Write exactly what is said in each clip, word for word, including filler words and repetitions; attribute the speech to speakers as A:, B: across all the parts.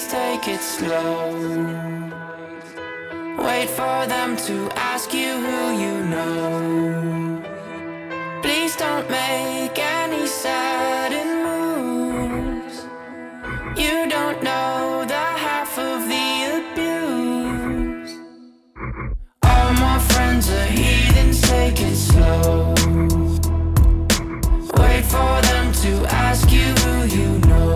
A: take it slow. Wait for them to ask you who you know. Please don't make any sudden moves. You don't know the half of the abuse. All my friends are heathens, take it slow. Wait for them to ask you who you know.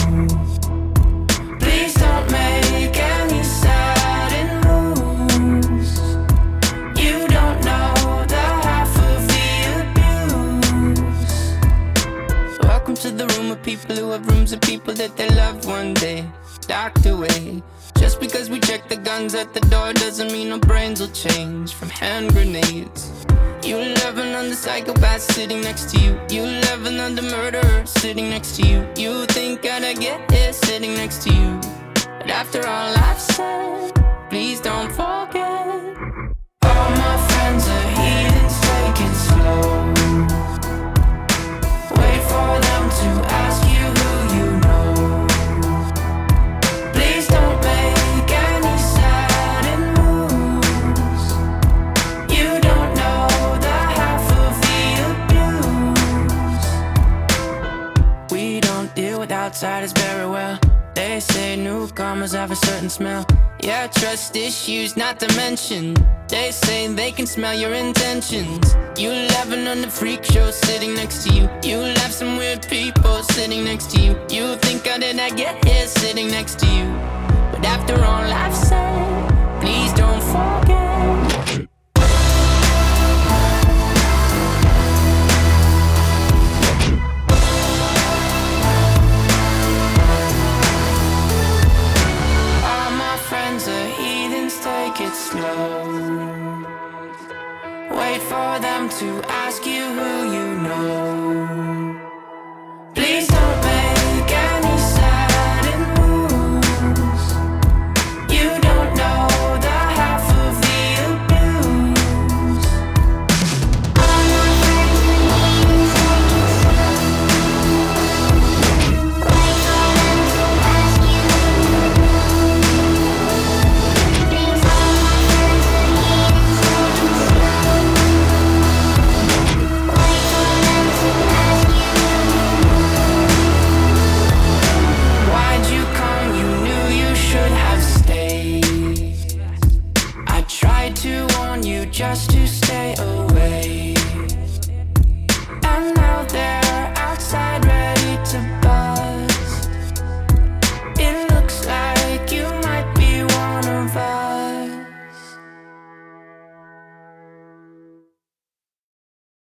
A: Please don't make any sudden moves. You don't know the half of the abuse. Welcome to the room of people who have rooms of people that they loved one day docked away. Just because we check the guns at the door doesn't mean our brains will change from hand grenades. You love another psychopath sitting next to you. You love another murderer sitting next to you. You think I'd get here sitting next to you. But after all I've said, please don't forget. All my friends are heathens, take it slow. Wait for them to ask you who you know. Please don't make any sudden moves. You don't know the half of the abuse. We don't deal with outsiders very well. They say newcomers have a certain smell. Yeah, trust issues not to mention. They say they can smell your intentions. You laughing on the freak show sitting next to you. You laugh some weird people sitting next to you. You think how did I get here sitting next to you? But after all I've said, please don't forget. Take it slow. Wait for them to ask you who you know.